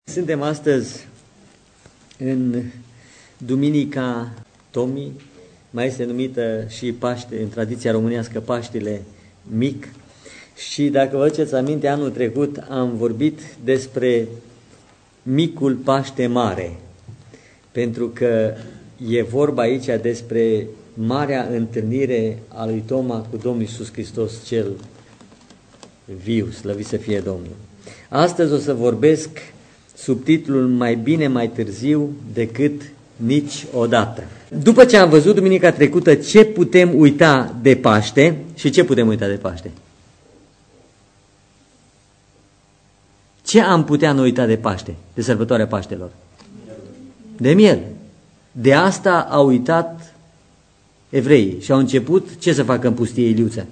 Suntem astăzi în Duminica Tomii, mai este numită și Paște, în tradiția românească Paștele Mic. Și dacă vă aduceți aminte, anul trecut am vorbit despre Micul Paște Mare, pentru că e vorba aici despre marea întâlnire a lui Toma cu Domnul Iisus Hristos cel viu, slăvit să fie Domnul. Astăzi o să vorbesc sub titlul Mai bine mai târziu decât niciodată. După ce am văzut duminica trecută ce putem uita de Paște și ce putem uita de Paște? Ce am putea noi uita de Paște, de sărbătoarea Paștelor? De miel. De asta au uitat evreii și au început ce să facă în pustie Iliuță?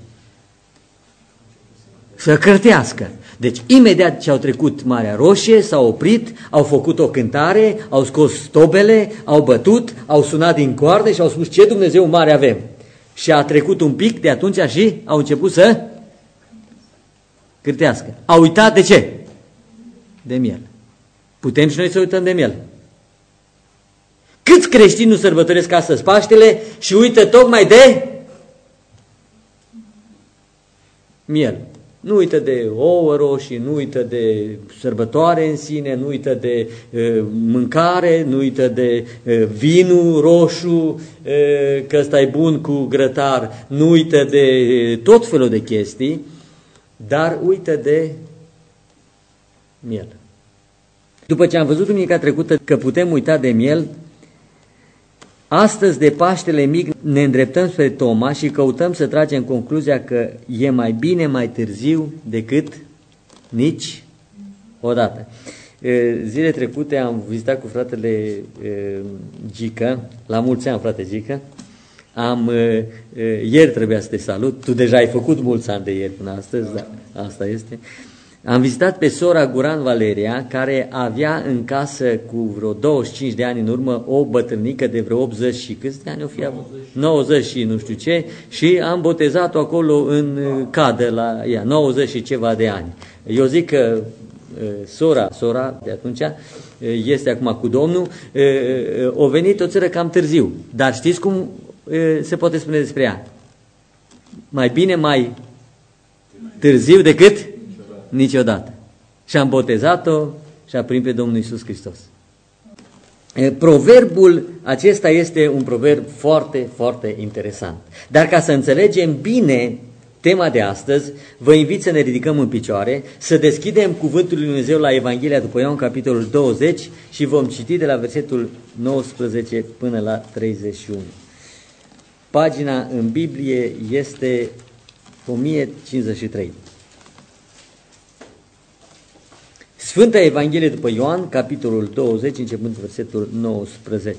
Să cârtească. Deci imediat ce au trecut Marea Roșie, s-au oprit, au făcut o cântare, au scos tobele, au bătut, au sunat din coarde și au spus ce Dumnezeu mare avem. Și a trecut un pic de atunci și au început să cârtească. Au uitat de ce? De miel. Putem și noi să uităm de miel. Câți creștini nu sărbătoresc astăzi Paștele și uită tocmai de miel? Nu uită de ouă roșii, nu uită de sărbătoare în sine, nu uită de mâncare, nu uită de vinul roșu, că ăsta e bun cu grătar, nu uită de tot felul de chestii, dar uită de miel. După ce am văzut duminica trecută că putem uita de miel, astăzi de Paștele Mic ne îndreptăm spre Toma și căutăm să tragem concluzia că e mai bine mai târziu decât nici odată. Zile trecute am vizitat cu fratele Gică, la mulți ani, frate Gică, ieri trebuia să te salut, tu deja ai făcut mulți ani de ieri până astăzi, dar asta este. Am vizitat pe sora Guran Valeria, care avea în casă cu vreo 25 de ani în urmă o bătrânică de vreo 80 și câți de ani o fi avut? 90 și nu știu ce, și am botezat-o acolo în cadă la ea, 90 și ceva de ani. Eu zic că sora de atunci este acum cu Domnul, o venit o țără cam târziu, dar știți cum se poate spune despre ea? Mai bine mai târziu decât niciodată. Și am botezat-o și a primit pe Domnul Iisus Hristos. Proverbul acesta este un proverb foarte, foarte interesant. Dar ca să înțelegem bine tema de astăzi, vă invit să ne ridicăm în picioare, să deschidem Cuvântul lui Dumnezeu la Evanghelia după Ioan, capitolul 20, și vom citi de la versetul 19 până la 31. Pagina în Biblie este 1053. Sfânta Evanghelie după Ioan, capitolul 20, începând cu versetul 19.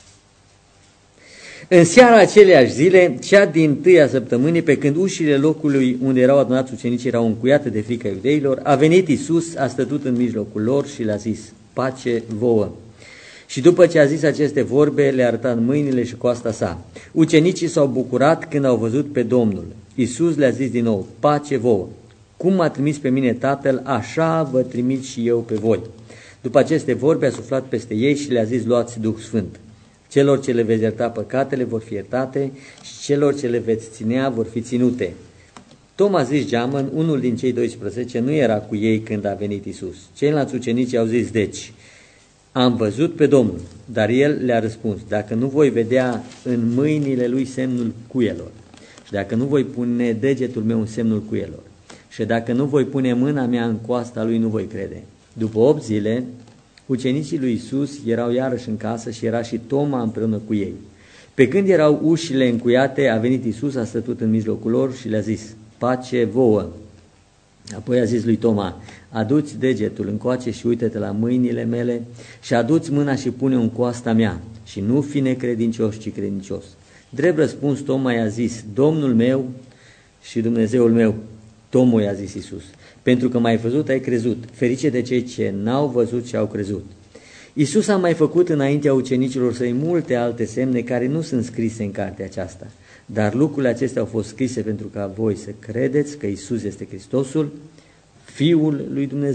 În seara aceleiași zile, cea din-tâia săptămânii, pe când ușile locului unde erau adunați ucenicii erau încuiate de frica iudeilor, a venit Iisus, a stătut în mijlocul lor și le-a zis: pace vouă! Și după ce a zis aceste vorbe, le-a arătat mâinile și coasta sa. Ucenicii s-au bucurat când au văzut pe Domnul. Iisus le-a zis din nou: pace vouă! Cum m-a trimis pe mine Tatăl, așa vă trimit și eu pe voi. După aceste vorbe a suflat peste ei și le-a zis: luați Duh Sfânt. Celor ce le veți ierta păcatele vor fi iertate și celor ce le veți ținea vor fi ținute. Toma zis Geamăn, unul din cei 12, nu era cu ei când a venit Iisus. Ceilalți ucenici au zis: deci, am văzut pe Domnul. Dar el le-a răspuns: dacă nu voi vedea în mâinile lui semnul cuielor și dacă nu voi pune degetul meu în semnul cuielor și dacă nu voi pune mâna mea în coasta lui, nu voi crede. După 8 zile, ucenicii lui Iisus erau iarăși în casă și era și Toma împreună cu ei. Pe când erau ușile încuiate, a venit Iisus, a stătut în mijlocul lor și le-a zis: pace vouă! Apoi a zis lui Toma: adu-ți degetul încoace și uită-te la mâinile mele și adu-ți mâna și pune-o în coasta mea și nu fi necredincios, ci credincios. Drept răspuns, Toma i-a zis: Domnul meu și Dumnezeul meu. Toma i-a zis Iisus: pentru că m-ai văzut, ai crezut. Ferice de cei ce n-au văzut și au crezut. Iisus a mai făcut înaintea ucenicilor săi multe alte semne care nu sunt scrise în cartea aceasta. Dar lucrurile acestea au fost scrise pentru ca voi să credeți că Iisus este Hristosul, Fiul lui Dumnezeu,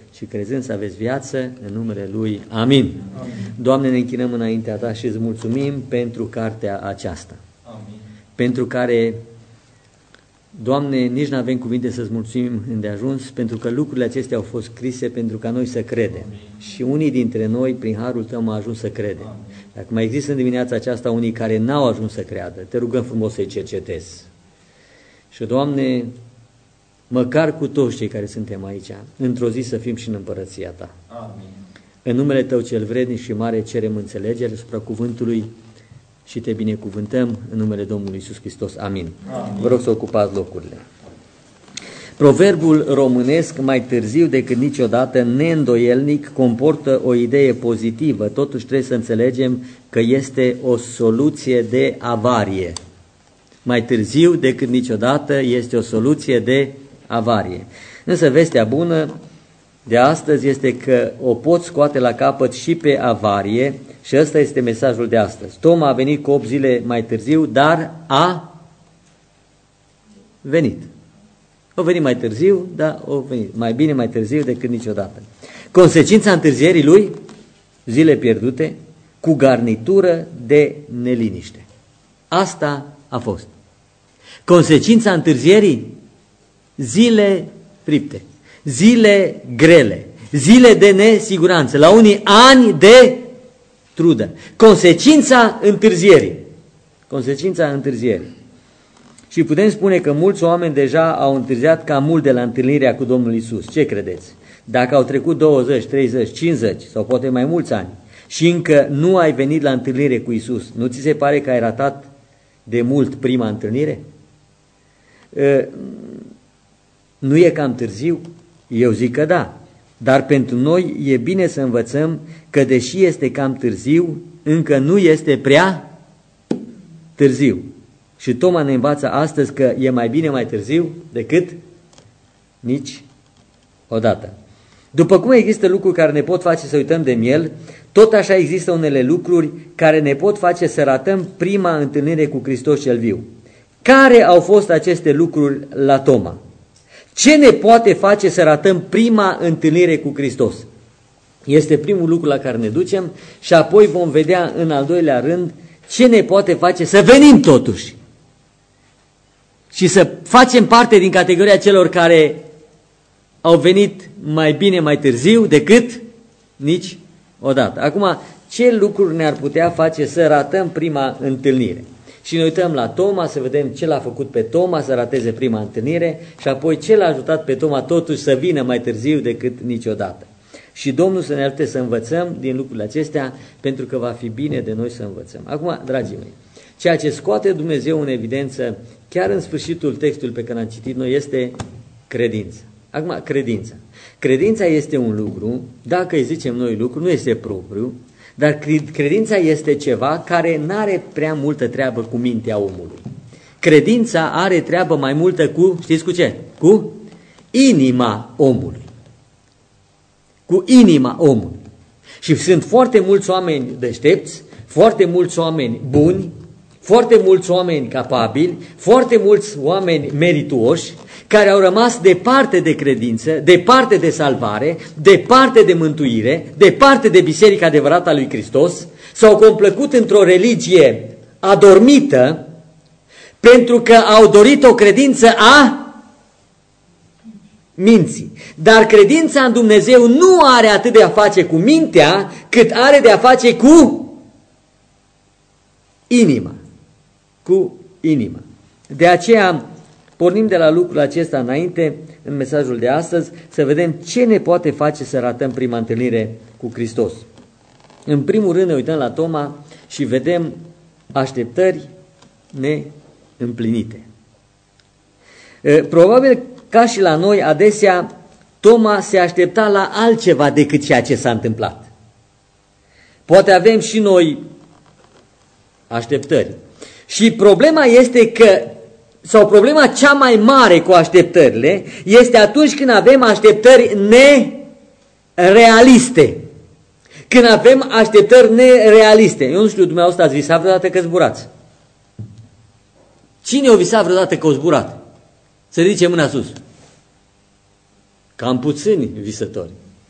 și crezând să aveți viață în numele Lui. Amin. Amin. Doamne, ne închinăm înaintea Ta și îți mulțumim pentru cartea aceasta, Amin. pentru care, Doamne, nici nu avem cuvinte să-ți mulțumim îndeajuns, pentru că lucrurile acestea au fost scrise pentru ca noi să credem. Și unii dintre noi, prin harul Tău, am ajuns să credem. Dacă mai există în dimineața aceasta unii care n-au ajuns să creadă, te rugăm frumos să-i cercetezi. Și, Doamne, măcar cu toți cei care suntem aici, într-o zi să fim și în împărăția Ta. Amin. În numele Tău cel vrednic și mare cerem înțelegere asupra cuvântului și Te binecuvântăm în numele Domnului Iisus Hristos. Amin. Amin. Vă rog să ocupați locurile. Proverbul românesc, mai târziu decât niciodată, neîndoielnic, comportă o idee pozitivă. Totuși trebuie să înțelegem că este o soluție de avarie. Mai târziu decât niciodată este o soluție de avarie. Însă vestea bună de astăzi este că o poți scoate la capăt și pe avarie și ăsta este mesajul de astăzi. Toma a venit cu 8 zile mai târziu, dar a venit. O venit mai târziu, dar o venit. Mai bine mai târziu decât niciodată. Consecința întârzierii lui, zile pierdute, cu garnitură de neliniște. Asta a fost. Consecința întârzierii, zile fripte, zile grele, zile de nesiguranță, la unii ani de trudă. Consecința întârzierii. Consecința întârzierii. Și putem spune că mulți oameni deja au întârziat cam mult de la întâlnirea cu Domnul Iisus. Ce credeți? Dacă au trecut 20, 30, 50 sau poate mai mulți ani și încă nu ai venit la întâlnire cu Iisus, nu ți se pare că ai ratat de mult prima întâlnire? Nu e cam târziu? Eu zic că da. Dar pentru noi e bine să învățăm că deși este cam târziu, încă nu este prea târziu. Și Toma ne învață astăzi că e mai bine mai târziu decât nici odată. După cum există lucruri care ne pot face să uităm de miel, tot așa există unele lucruri care ne pot face să ratăm prima întâlnire cu Hristos cel viu. Care au fost aceste lucruri la Toma? Ce ne poate face să ratăm prima întâlnire cu Hristos? Este primul lucru la care ne ducem și apoi vom vedea în al doilea rând ce ne poate face să venim totuși și să facem parte din categoria celor care au venit mai bine mai târziu decât nici odată. Acum, ce lucruri ne-ar putea face să ratăm prima întâlnire? Și ne uităm la Toma să vedem ce l-a făcut pe Toma să rateze prima întâlnire și apoi ce l-a ajutat pe Toma totuși să vină mai târziu decât niciodată. Și Domnul să ne ajute să învățăm din lucrurile acestea, pentru că va fi bine de noi să învățăm. Acum, dragii mei, ceea ce scoate Dumnezeu în evidență, chiar în sfârșitul textului pe care l-am citit noi, este credința. Acum, credința. Credința este un lucru, dacă îi zicem noi lucru, nu este propriu, dar credința este ceva care nu are prea multă treabă cu mintea omului. Credința are treabă mai multă cu, știți cu ce? Cu inima omului. Cu inima omului. Și sunt foarte mulți oameni deștepți, foarte mulți oameni buni, foarte mulți oameni capabili, foarte mulți oameni merituoși, care au rămas departe de credință, departe de salvare, departe de mântuire, departe de biserica adevărată a lui Hristos, s-au complăcut într-o religie adormită, pentru că au dorit o credință a minții. Dar credința în Dumnezeu nu are atât de a face cu mintea, cât are de a face cu inima. Cu inima. De aceea pornim de la lucrul acesta înainte, în mesajul de astăzi, să vedem ce ne poate face să ratăm prima întâlnire cu Hristos. În primul rând ne uităm la Toma și vedem așteptări neîmplinite. Probabil ca și la noi, adesea, Toma se aștepta la altceva decât ceea ce s-a întâmplat. Poate avem și noi așteptări. Și problema este că, sau problema cea mai mare cu așteptările, este atunci când avem așteptări nerealiste. Când avem așteptări nerealiste. Eu nu știu, dumneavoastră ați visat vreodată că zburați? Cine o visat vreodată că o zburat? Să ridice mâna sus. Cam puțini visători.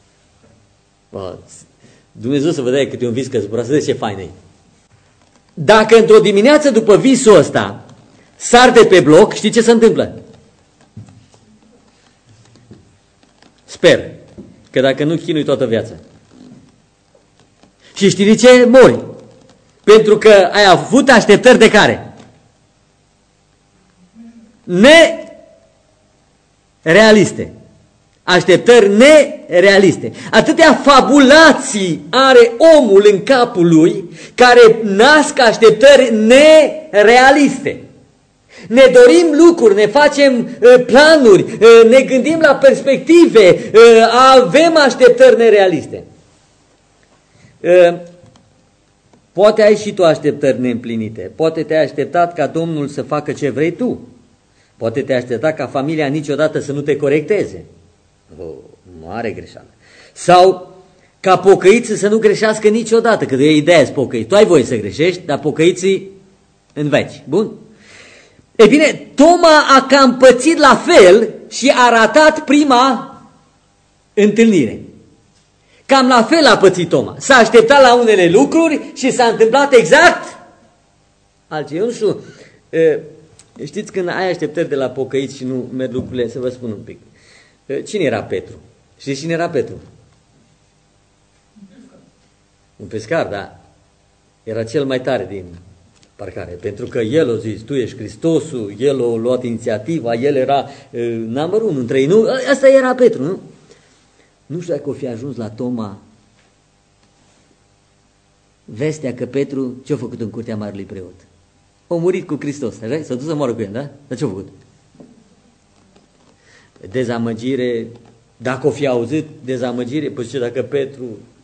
Dumnezeu să vă dea câte un vis că zbura, să vedeți ce fain e. Dacă într-o dimineață după visul ăsta sar de pe bloc, știi ce se întâmplă? Sper că dacă nu chinui toată viața. Și știi de ce mori? Pentru că ai avut așteptări de care? Nerealiste. Așteptări nerealiste. Atâtea fabulații are omul în capul lui care nasc așteptări nerealiste. Ne dorim lucruri, ne facem planuri, ne gândim la perspective, avem așteptări nerealiste. Poate ai și tu așteptări neîmplinite. Poate te-ai așteptat ca Domnul să facă ce vrei tu. Poate te-ai așteptat ca familia niciodată să nu te corecteze. O mare greșeală. Sau ca pocăiții să nu greșească niciodată, că e ideea să pocăi. Tu ai voie să greșești, dar pocăiții în veci. Bun? E bine, Toma a cam pățit la fel și a ratat prima întâlnire. Cam la fel a pățit Toma. S-a așteptat la unele lucruri și s-a întâmplat exact altceva. Eu nu știu, știți când ai așteptări de la pocăiți și nu merg lucrurile, să vă spun un pic. Cine era Petru? Știți cine era Petru? Un pescar, da. Era cel mai tare din parcare, pentru că el a zis, tu ești Hristosul, el a luat inițiativa, el era number 1 între ei, nu? Asta era Petru, nu? Nu știu dacă o fi ajuns la Toma vestea că Petru ce-a făcut în curtea marelui preot? A murit cu Hristos, așa? S-a dus să moară cu el, da? Dar ce-a făcut? Dezamăgire, dacă o fi auzit, dezamăgire, păi zice, dacă Petru...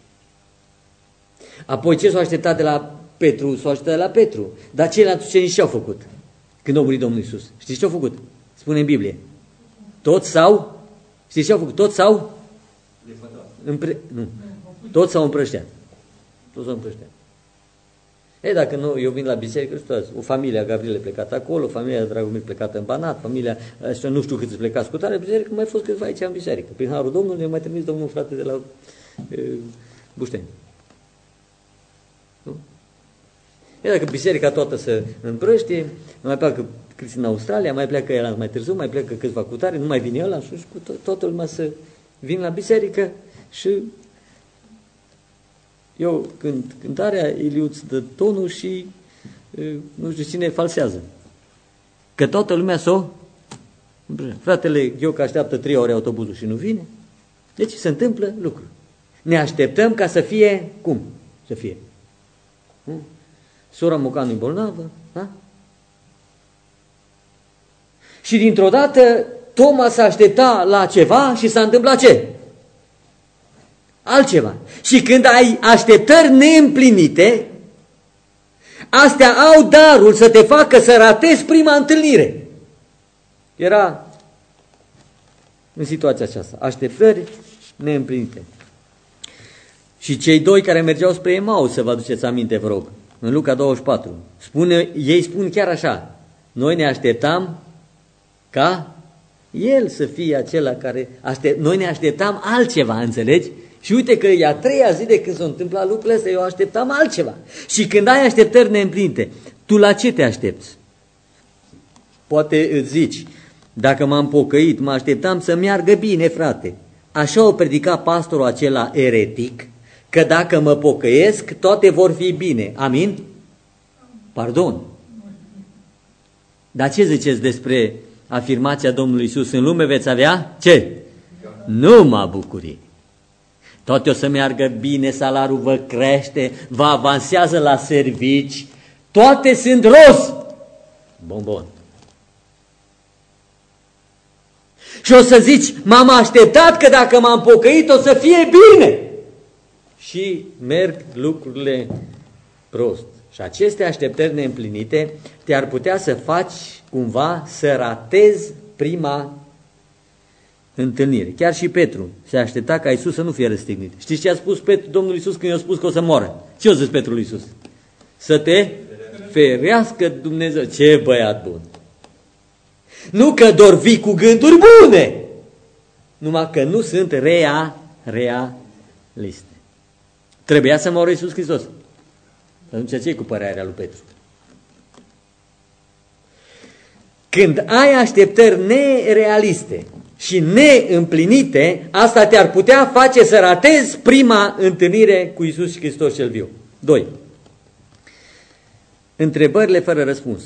Apoi ce s-a așteptat de la Petru? S-a așteptat de la Petru. Dar ceilalți ucenici ce-au făcut când a murit Domnul Iisus? Știți ce-au făcut? Spune în Biblie. Toți s-au... Știți ce-au făcut? Toți s-au... Nu. Toți s-au împrășteat. Toți s-au împrășteat. Dacă nu, eu vin la biserică, o familie a Gabriele plecată acolo, familia Dragomir plecată în Banat, familia, nu știu câți plecați cu tare biserică, mai fost câțiva aici în biserică. Prin harul Domnului ne mai trimis domnul frate de la Bușteni. Nu? Dacă biserica toată se împrăște, mai pleacă Cristi în Australia, mai pleacă el mai târziu, mai pleacă câțiva cu tare, nu mai vine ăla și cu toată lumea să vin la biserică și eu cântarea Iliuț dă tonul și nu știu cine falsează. Că toată lumea fratele Ghioc așteaptă 3 ore autobuzul și nu vine. Deci se întâmplă lucruri. Ne așteptăm ca să fie cum? Să fie. Sora Mocanu e bolnavă, da? Și dintr-o dată Toma s-a aștepta la ceva și s-a întâmplat ce? Altceva. Și când ai așteptări neîmplinite, astea au darul să te facă să ratezi prima întâlnire. Era în situația aceasta. Așteptări neîmplinite. Și cei doi care mergeau spre Emaus, să vă aduceți aminte, vă rog, în Luca 24, ei spun chiar așa, noi ne așteptam ca el să fie acela care noi ne așteptam altceva, înțelegi? Și uite că e a 3-a zi de când s-a întâmplat lucrurile astea, eu așteptam altceva. Și când ai așteptări neîmplinite, tu la ce te aștepți? Poate îți zici, dacă m-am pocăit, mă așteptam să meargă bine, frate. Așa o predica pastorul acela eretic, că dacă mă pocăiesc, toate vor fi bine. Amin? Pardon. Dar ce ziceți despre afirmația Domnului Iisus? În lume veți avea ce? Numai bucurii. Toate o să meargă bine, salariul vă crește, vă avansează la servici, toate sunt roz. Bonbon. Și o să zici, m-am așteptat că dacă m-am pocăit o să fie bine. Și merg lucrurile prost. Și aceste așteptări neîmplinite te-ar putea să faci cumva să ratezi prima întâlnire. Chiar și Petru se aștepta ca Iisus să nu fie răstignit. Știți ce a spus Domnul Iisus când i-a spus că o să moară? Ce a zis Petru lui Iisus? Să te ferească Dumnezeu. Ce băiat bun! Nu că doar vii cu gânduri bune, numai că nu sunt realiste. Trebuia să moară Iisus Hristos. Atunci ce-i cu părerea lui Petru? Când ai așteptări nerealiste și neîmplinite, asta te-ar putea face să ratezi prima întâlnire cu Iisus Hristos cel viu. 2. Întrebările fără răspuns.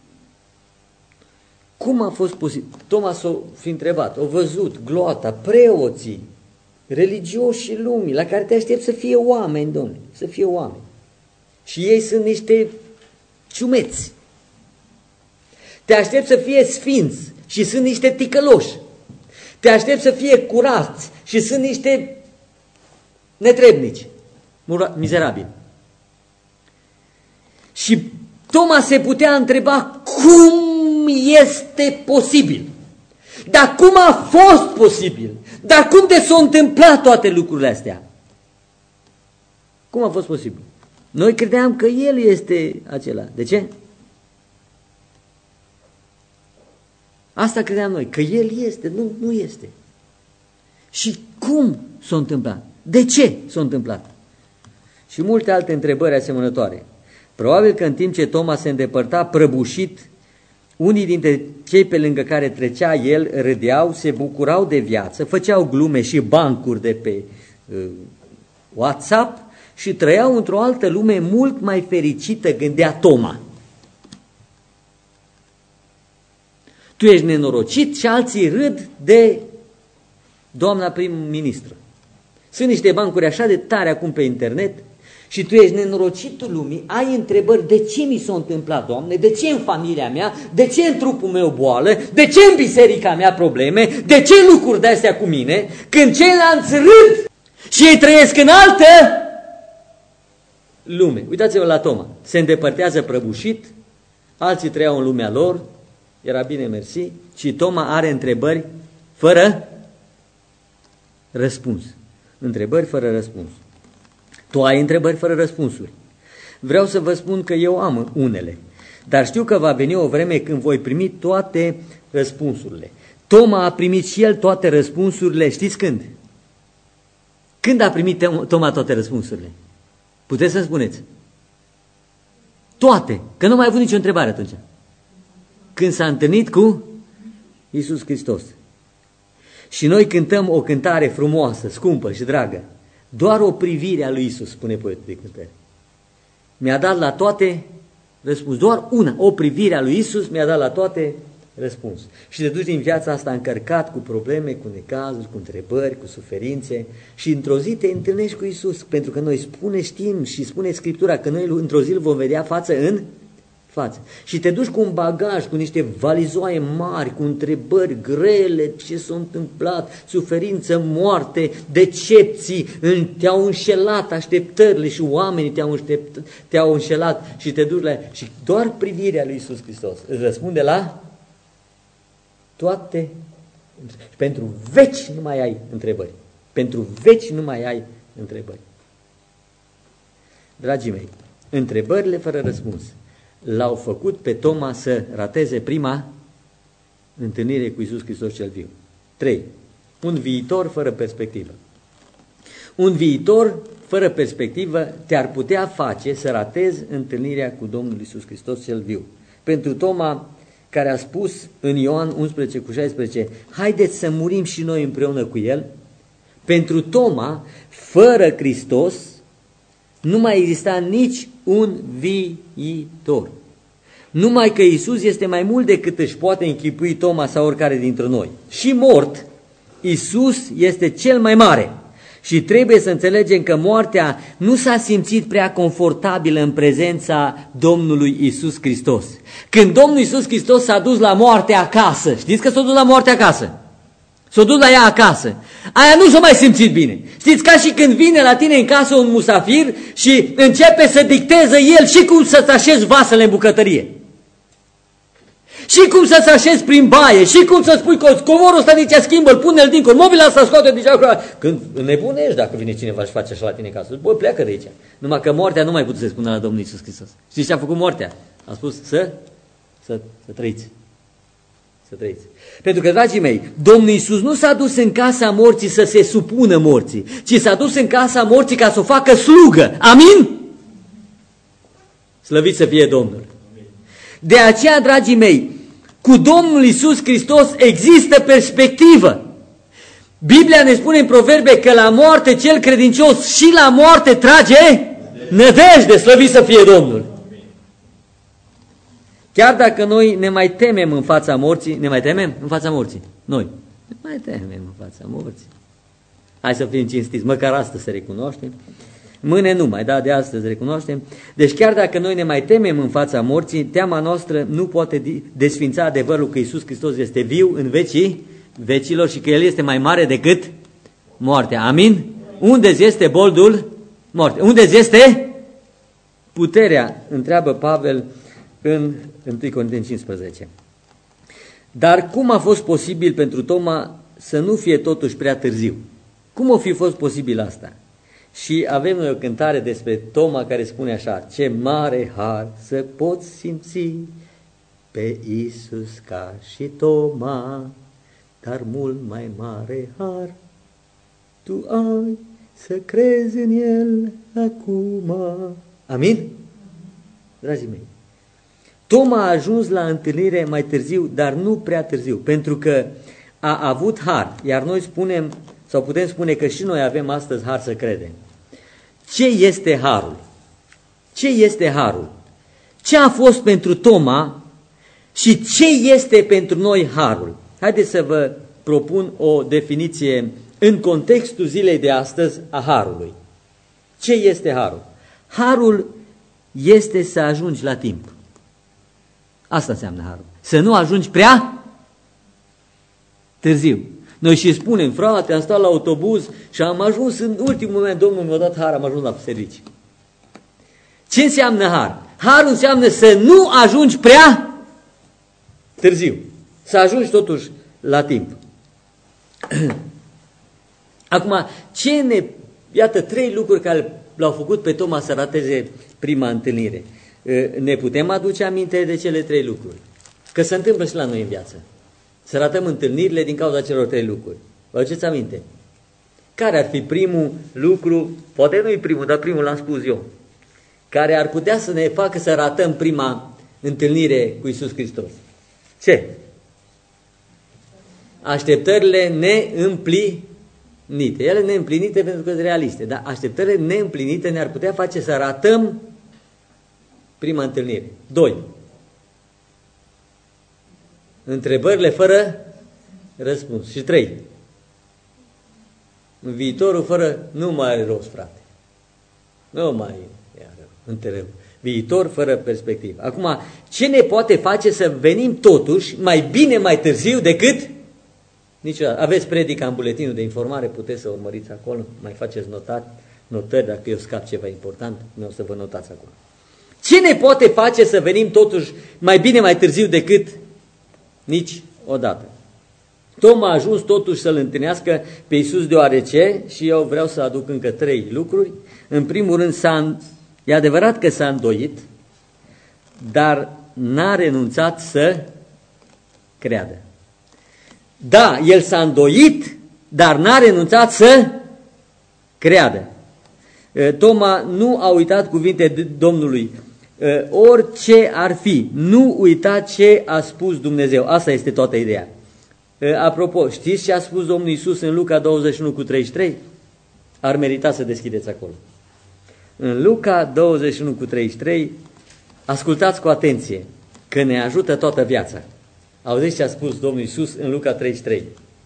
Cum a fost posibil? Toma s-a fi întrebat, au văzut gloata, preoții, religioșii lumii, la care te aștept să fie oameni, Domnule, să fie oameni. Și ei sunt niște ciumeți. Te aștept să fie sfinți și sunt niște ticăloși. Te aștept să fie curați și sunt niște netrebnici, mizerabili. Și Toma se putea întreba cum este posibil. Dar cum a fost posibil? Dar cum de s-au întâmplat toate lucrurile astea? Cum a fost posibil? Noi credeam că El este acela. De ce? Asta credeam noi, că El este, nu este. Și cum s-a întâmplat? De ce s-a întâmplat? Și multe alte întrebări asemănătoare. Probabil că în timp ce Toma se îndepărta prăbușit, unii dintre cei pe lângă care trecea el râdeau, se bucurau de viață, făceau glume și bancuri de pe WhatsApp și trăiau într-o altă lume mult mai fericită, gândea Toma. Tu ești nenorocit și alții râd de doamna prim-ministră. Sunt niște bancuri așa de tare acum pe internet și tu ești nenorocitul lumii, ai întrebări, de ce mi s-a întâmplat, Doamne, de ce în familia mea, de ce în trupul meu boală, de ce în biserica mea probleme, de ce lucruri de-astea cu mine, când ceilalți râd și ei trăiesc în altă lume. Uitați-vă la Toma, se îndepărtează prăbușit, alții trăiau în lumea lor, era bine mersi, și Toma are întrebări fără răspuns. Întrebări fără răspuns. Tu ai întrebări fără răspunsuri. Vreau să vă spun că eu am unele, dar știu că va veni o vreme când voi primi toate răspunsurile. Toma a primit și el toate răspunsurile, știți când? Când a primit Toma toate răspunsurile? Puteți să spuneți? Toate, că nu mai a avut nicio întrebare atunci. Când s-a întâlnit cu Iisus Hristos. Și noi cântăm o cântare frumoasă, scumpă și dragă. Doar o privire a lui Iisus, spune poetul de cântare. Mi-a dat la toate răspuns. Doar una, o privire a lui Iisus mi-a dat la toate răspuns. Și te duci din viața asta încărcat cu probleme, cu necazuri, cu întrebări, cu suferințe și într-o zi te întâlnești cu Iisus, pentru că noi știm și spune Scriptura că noi într-o zi îl vom vedea față în față. Și te duci cu un bagaj, cu niște valizoaie mari, cu întrebări grele, ce s-a întâmplat, suferință, moarte, decepții, te-au înșelat așteptările și oamenii te-au înșelat și te duci la... Și doar privirea lui Iisus Hristos îți răspunde la toate. Pentru veci nu mai ai întrebări. Pentru veci nu mai ai întrebări. Dragii mei, întrebările fără răspuns l-au făcut pe Toma să rateze prima întâlnire cu Iisus Hristos cel viu. 3. Un viitor fără perspectivă. Un viitor fără perspectivă te-ar putea face să ratezi întâlnirea cu Domnul Iisus Hristos cel viu. Pentru Toma, care a spus în Ioan 11:16, haideți să murim și noi împreună cu El, pentru Toma, fără Hristos, nu mai exista nici un viitor. Numai că Iisus este mai mult decât își poate închipui Toma sau oricare dintre noi. Și mort, Iisus este cel mai mare. Și trebuie să înțelegem că moartea nu s-a simțit prea confortabilă în prezența Domnului Iisus Hristos. Când Domnul Iisus Hristos s-a dus la moarte acasă, știți că s-a dus la moarte acasă? S-a dus la ea acasă. Aia nu s-a mai simțit bine. Știți, ca și când vine la tine în casă un musafir și începe să dicteze el și cum să-ți așezi vasele în bucătărie. Și cum să-ți așezi prin baie, și cum să spui că covorul ăsta nici schimbă-l, pune-l dincolo, mobila asta scoate deja. Când nebunești dacă vine cineva și face așa la tine în casă, băi, pleacă de aici. Numai că moartea nu mai putut să spună la Domnul Iisus Hristos. Știți ce a făcut moartea? A spus să trăiți. Să trăiți. Pentru că, dragii mei, Domnul Iisus nu s-a dus în casa morții să se supună morții, ci s-a dus în casa morții ca să o facă slugă. Amin? Slăvit să fie Domnul. De aceea, dragii mei, cu Domnul Iisus Hristos există perspectivă. Biblia ne spune în Proverbe că la moarte cel credincios și la moarte trage nădejde, slăvit să fie Domnul. Chiar dacă noi ne mai temem în fața morții, ne mai temem în fața morții? Noi ne mai temem în fața morții. Hai să fim cinstiți, măcar astăzi să recunoaștem. Mâine nu mai, da, de astăzi recunoaștem. Deci chiar dacă noi ne mai temem în fața morții, teama noastră nu poate desfința adevărul că Iisus Hristos este viu în vecii vecilor și că El este mai mare decât moartea. Amin? Unde-ți este boldul moarte? Unde-ți este puterea? Întreabă Pavel în 1 Corinteni 15. Dar cum a fost posibil pentru Toma să nu fie totuși prea târziu? Cum a fi fost posibil asta? Și avem noi o cântare despre Toma care spune așa: ce mare har să poți simți pe Iisus ca și Toma, dar mult mai mare har tu ai să crezi în El acum. Amin? Dragii mei, Toma a ajuns la întâlnire mai târziu, dar nu prea târziu, pentru că a avut har, iar noi spunem, sau putem spune că și noi avem astăzi har să credem. Ce este harul? Ce este harul? Ce a fost pentru Toma și ce este pentru noi harul? Haideți să vă propun o definiție în contextul zilei de astăzi a harului. Ce este harul? Harul este să ajungi la timp. Asta înseamnă harul. Să nu ajungi prea târziu. Noi și spunem, frate, am stat la autobuz și am ajuns în ultimul moment, Domnul mi-a dat har, am ajuns la serviciu. Ce înseamnă har? Harul înseamnă să nu ajungi prea târziu. Să ajungi totuși la timp. Acum, iată 3 lucruri care l-au făcut pe Toma să rateze prima întâlnire. Ne putem aduce aminte de cele 3 lucruri? Că se întâmplă și la noi în viață. Să ratăm întâlnirile din cauza celor 3 lucruri. Vă aduceți aminte? Care ar fi primul lucru, poate nu e primul, dar primul l-am spus eu, care ar putea să ne facă să ratăm prima întâlnire cu Iisus Hristos? Ce? Așteptările neîmplinite. Ele neîmplinite pentru că sunt realiste, dar așteptările neîmplinite ne-ar putea face să ratăm prima întâlnire. 2. Întrebările fără răspuns. Și 3. Viitorul fără, nu mai are rost, frate. Nu mai are viitor fără perspectivă. Acum, ce ne poate face să venim totuși mai bine mai târziu decât niciodată? Aveți predica în buletinul de informare, puteți să urmăriți acolo, mai faceți notări dacă eu scap ceva important, nu o să vă notați acolo. Ce ne poate face să venim totuși mai bine mai târziu decât niciodată? Toma a ajuns totuși să-L întâlnească pe Iisus deoarece, și eu vreau să aduc încă 3 lucruri. În primul rând, e adevărat că s-a îndoit, dar n-a renunțat să creadă. Da, el s-a îndoit, dar n-a renunțat să creadă. Toma nu a uitat cuvinte Domnului. Orice ar fi, nu uita ce a spus Dumnezeu. Asta este toată ideea. Apropo, știți ce a spus Domnul Iisus în Luca 21:33? Ar merita să deschideți acolo. În Luca 21:33, ascultați cu atenție, că ne ajută toată viața. Auziți ce a spus Domnul Iisus în Luca 33?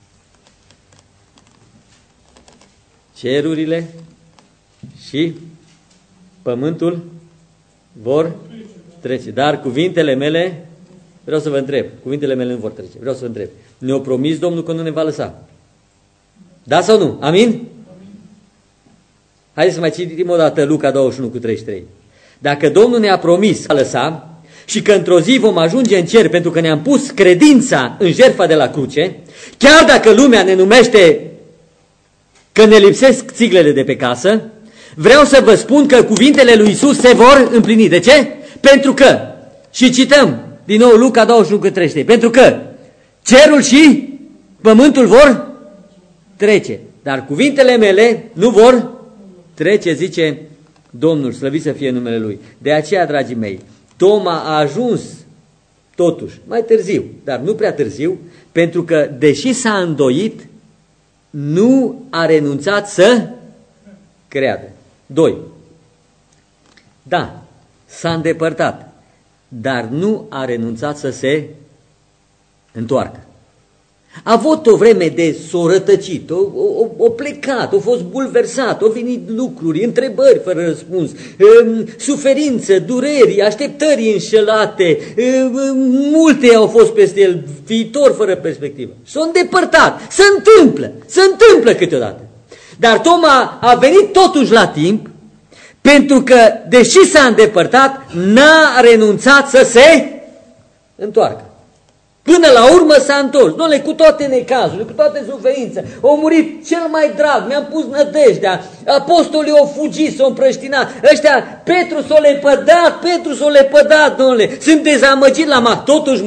Cerurile și pământul vor trece, dar cuvintele mele, vreau să vă întreb, cuvintele mele nu vor trece, vreau să vă întreb, ne-a promis Domnul că nu ne va lăsa? Da sau nu? Amin? Haideți să mai citim o dată Luca 21:33. Dacă Domnul ne-a promis că lăsa și că într-o zi vom ajunge în cer pentru că ne-am pus credința în jertfa de la cruce, chiar dacă lumea ne numește că ne lipsesc țiglele de pe casă, vreau să vă spun că cuvintele lui Iisus se vor împlini. De ce? Pentru că, și cităm din nou Luca 21:33, pentru că cerul și pământul vor trece, dar cuvintele mele nu vor trece, zice Domnul, slăvit să fie numele Lui. De aceea, dragii mei, Toma a ajuns totuși, mai târziu, dar nu prea târziu, pentru că, deși s-a îndoit, nu a renunțat să creadă. 2. Da, s-a îndepărtat, dar nu a renunțat să se întoarcă. A avut o vreme de s-o rătăcit, o plecat, a fost bulversat, au venit lucruri, întrebări fără răspuns, suferință, dureri, așteptări înșelate, multe au fost peste el, viitor fără perspectivă. S-a îndepărtat, se întâmplă câteodată. Dar Toma a venit totuși la timp, pentru că, deși s-a îndepărtat, n-a renunțat să se întoarcă. Până la urmă s-a întors, doamne, cu toate necazurile, cu toate suferințe, a murit cel mai drag, mi-am pus nădejdea, apostolii au fugit, s-au împrăștinat, ăștia, Petru s-a lepădat, domnule, sunt dezamăgit la masă, totuși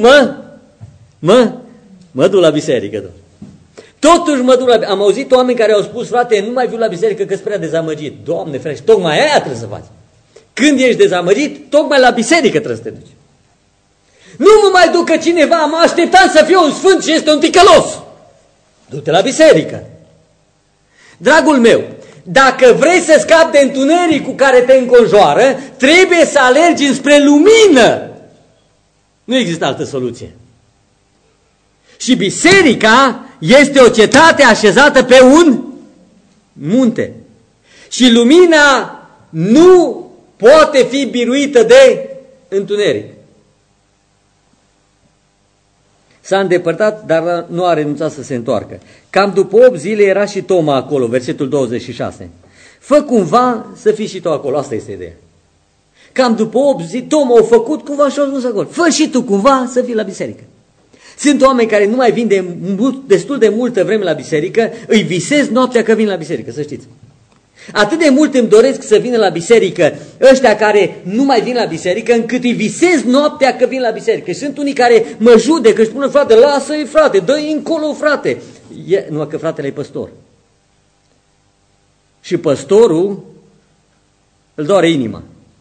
mă duc la biserică, domnule. Totuși mă duc la biserică. Am auzit oameni care au spus, frate, nu mai viu la biserică că-s prea dezamăgit. Doamne ferește, tocmai aia trebuie să faci. Când ești dezamăgit, tocmai la biserică trebuie să te duci. Nu mă mai duc că cineva mă așteptam să fiu un sfânt și este un ticălos. Du-te la biserică. Dragul meu, dacă vrei să scapi de întuneric cu care te înconjoară, trebuie să alergi înspre lumină. Nu există altă soluție. Și biserica este o cetate așezată pe un munte. Și lumina nu poate fi biruită de întuneric. S-a îndepărtat, dar nu a renunțat să se întoarcă. Cam după 8 zile era și Toma acolo, versetul 26. Fă cumva să fii și tu acolo, asta este ideea. Cam după 8 zile, Toma a făcut cumva și a ajuns acolo. Fă și tu cumva să fii la biserică. Sunt oameni care nu mai vin destul de multă vreme la biserică, îi visez noaptea că vin la biserică, să știți. Atât de mult îmi doresc să vină la biserică ăștia care nu mai vin la biserică, încât îi visez noaptea că vin la biserică. Și sunt unii care mă judecă și spun, frate, lasă-i, frate, dă-i încolo, frate. Numai că fratele e păstor. Și păstorul îl doare inima.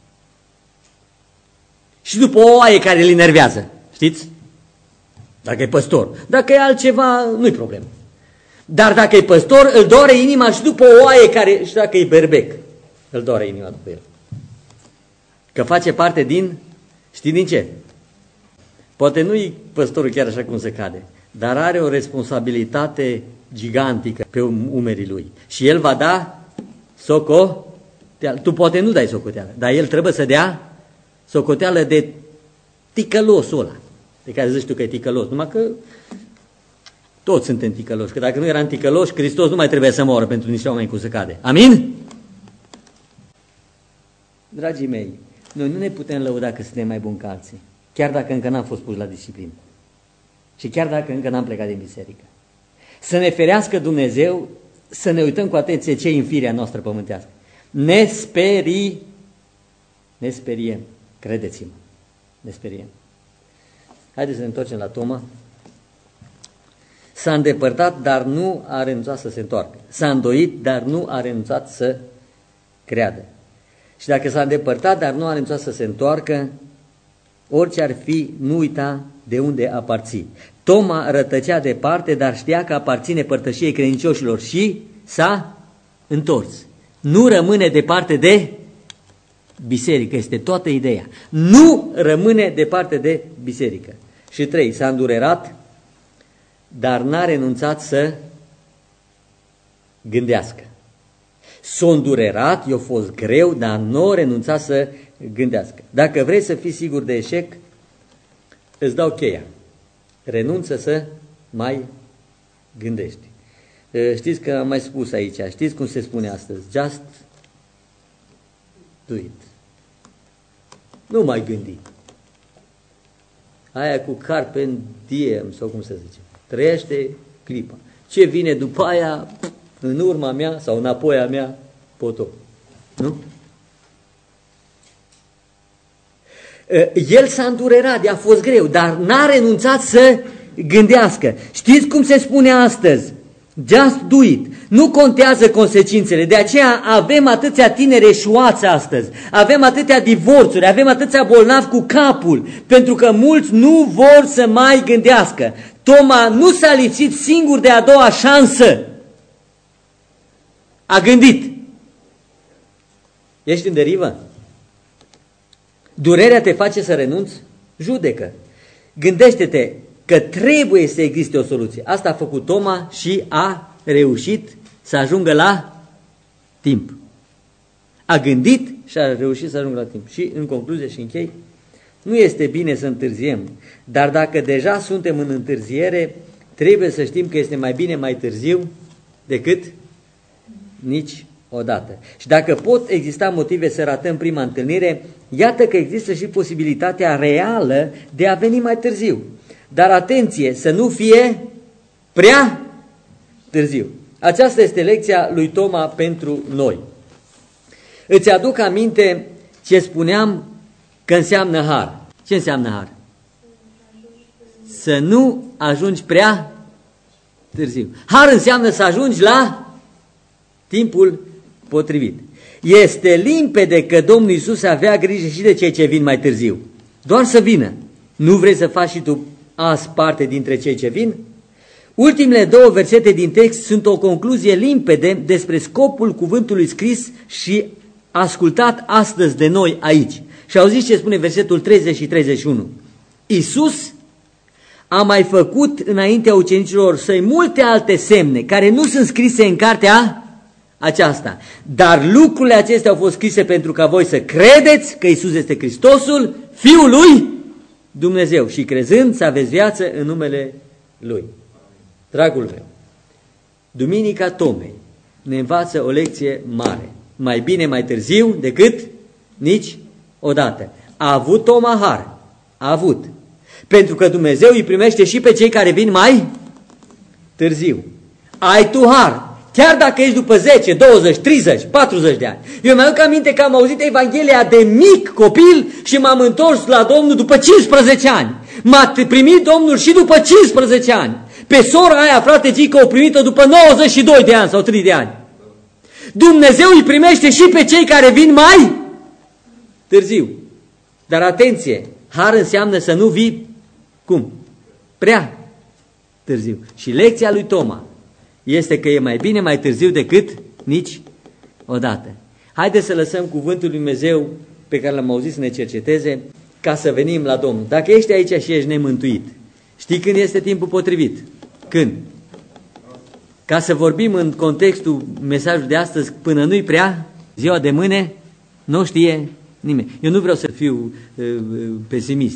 Și după o oaie care îl enervează, știți? Dacă e păstor. Dacă e altceva, nu-i problemă. Dar dacă e păstor, îl doare inima și după o oaie care, și dacă e berbec, îl doare inima după el. Că face parte din, știi din ce? Poate nu-i păstorul chiar așa cum se cade, dar are o responsabilitate gigantică pe umerii lui. Și el va da socoteală. Tu poate nu dai socoteală, dar el trebuie să dea socoteală de ticălosul ăla, de care zici tu că e ticălos, numai că toți suntem ticăloși, că dacă nu eram ticăloși, Hristos nu mai trebuie să moară pentru niște oameni cum se cade. Amin? Dragii mei, noi nu ne putem lăuda că suntem mai buni ca alții, chiar dacă încă n-am fost puși la disciplină și chiar dacă încă n-am plecat din biserică. Să ne ferească Dumnezeu să ne uităm cu atenție ce e în firea noastră pământească. Ne speriem, credeți-mă, ne speriem. Haideți să ne întoarcem la Toma. S-a îndepărtat, dar nu a renunțat să se întoarcă. S-a îndoit, dar nu a renunțat să creadă. Și dacă s-a îndepărtat, dar nu a renunțat să se întoarcă, orice ar fi, nu uita de unde aparții. Toma rătăcea departe, dar știa că aparține părtășiei credincioșilor și s-a întors. Nu rămâne departe de biserică, este toată ideea. Nu rămâne departe de biserică. Și 3, s-a îndurerat, dar n-a renunțat să gândească. S-a îndurerat, i-a fost greu, dar nu a renunțat să gândească. Dacă vrei să fii sigur de eșec, îți dau cheia. Renunță să mai gândești. Știți că am mai spus aici, știți cum se spune astăzi? Just do it. Nu mai gândi. Aia cu carpe diem, sau cum se zice. Trăiește clipa. Ce vine după aia, în urma mea sau înapoi a mea, potop. Nu? El s-a îndurerat, i-a fost greu, dar n-a renunțat să gândească. Știți cum se spune astăzi? Just do it. Nu contează consecințele. De aceea avem atâția tineri eșuați astăzi. Avem atâtea divorțuri, avem atâția bolnavi cu capul, pentru că mulți nu vor să mai gândească. Toma nu s-a lipsit singur de a doua șansă. A gândit. Ești în derivă? Durerea te face să renunți? Judecă. Gândește-te că trebuie să existe o soluție. Asta a făcut Toma și a reușit să ajungă la timp. A gândit și a reușit să ajungă la timp. Și în concluzie și închei, nu este bine să întârziem, dar dacă deja suntem în întârziere, trebuie să știm că este mai bine mai târziu decât niciodată. Și dacă pot exista motive să ratăm prima întâlnire, iată că există și posibilitatea reală de a veni mai târziu. Dar atenție, să nu fie prea târziu. Aceasta este lecția lui Toma pentru noi. Îți aduc aminte ce spuneam că înseamnă har. Ce înseamnă har? Să nu ajungi prea târziu. Har înseamnă să ajungi la timpul potrivit. Este limpede că Domnul Iisus avea grijă și de cei ce vin mai târziu. Doar să vină. Nu vrei să faci și tu azi parte dintre cei ce vin? Ultimele două versete din text sunt o concluzie limpede despre scopul cuvântului scris și ascultat astăzi de noi aici. Și auziți ce spune versetul 30 și 31. Iisus a mai făcut înaintea ucenicilor săi multe alte semne care nu sunt scrise în cartea aceasta. Dar lucrurile acestea au fost scrise pentru ca voi să credeți că Iisus este Hristosul, Fiul lui Dumnezeu, și crezând să aveți viață în numele Lui. Dragul meu, Duminica Tomei ne învață o lecție mare. Mai bine mai târziu decât nici odată. A avut Toma har. A avut. Pentru că Dumnezeu îi primește și pe cei care vin mai târziu. Ai tu har. Chiar dacă ești după 10, 20, 30, 40 de ani. Eu mi-aduc aminte că am auzit Evanghelia de mic copil și m-am întors la Domnul după 15 ani. M-a primit Domnul și după 15 ani. Pe sora aia, frate Gică, o primit-o după 92 de ani sau 3 de ani. Dumnezeu îi primește și pe cei care vin mai târziu. Dar atenție, har înseamnă să nu vii, cum? Prea târziu. Și lecția lui Toma este că e mai bine mai târziu decât nici odată. Haideți să lăsăm cuvântul lui Dumnezeu pe care l-am auzit să ne cerceteze ca să venim la Domnul. Dacă ești aici și ești nemântuit, știi când este timpul potrivit? Când? Ca să vorbim în contextul mesajului de astăzi, până nu-i prea, ziua de mâine nu știe nimeni. Eu nu vreau să fiu pesimist,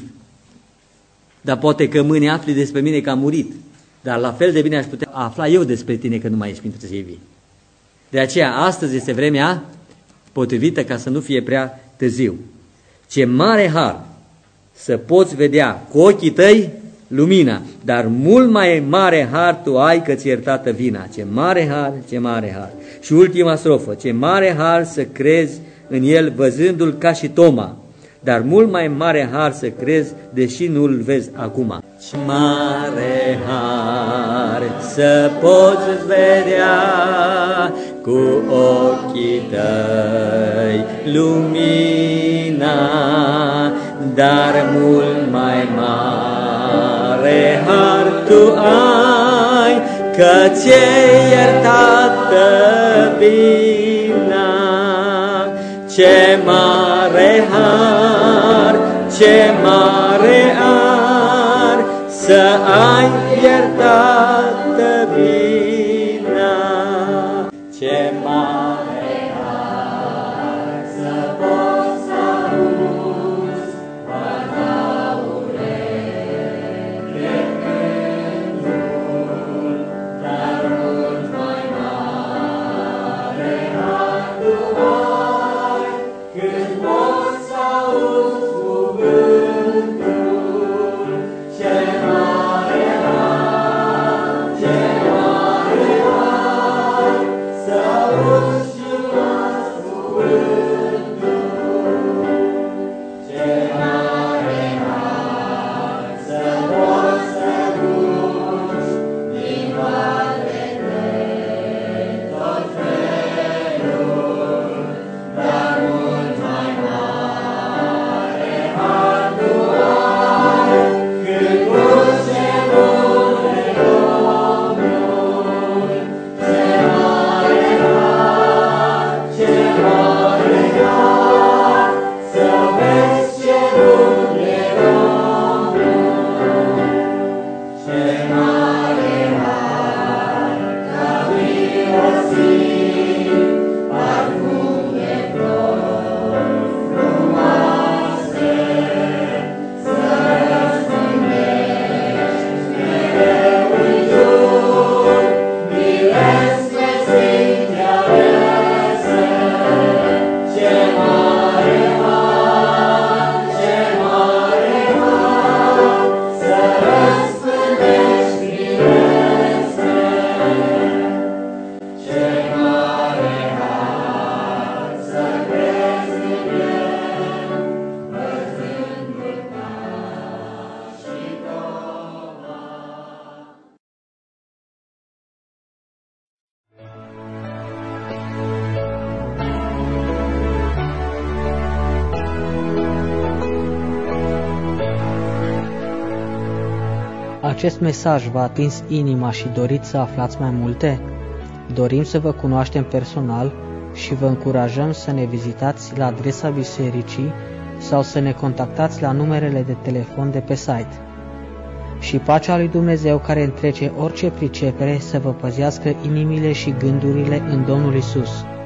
dar poate că mâine afli despre mine că am murit. Dar la fel de bine aș putea afla eu despre tine că nu mai ești printre cei vii. De aceea, astăzi este vremea potrivită ca să nu fie prea târziu. Ce mare har să poți vedea cu ochii tăi lumina, dar mult mai mare har tu ai că ți-e iertată vina. Ce mare har, ce mare har. Și ultima strofă, ce mare har să crezi în el văzându-l ca și Toma, dar mult mai mare har să crezi, deși nu-l vezi acum. Ce mare har să poți vedea cu ochii tăi lumina, dar mult mai mare har tu ai că ți-e iertată vina. Ce mare har, ce mare har să ai iertată vina. Ce mare har să poți să auzi vorba ureche gândul, dar mult mai mare har tu ai când poți să auzi cuvântul. Ce mare har Acest mesaj v-a atins inima și doriți să aflați mai multe? Dorim să vă cunoaștem personal și vă încurajăm să ne vizitați la adresa bisericii sau să ne contactați la numerele de telefon de pe site. Și pacea lui Dumnezeu, care întrece orice pricepere, să vă păzească inimile și gândurile în Domnul Isus.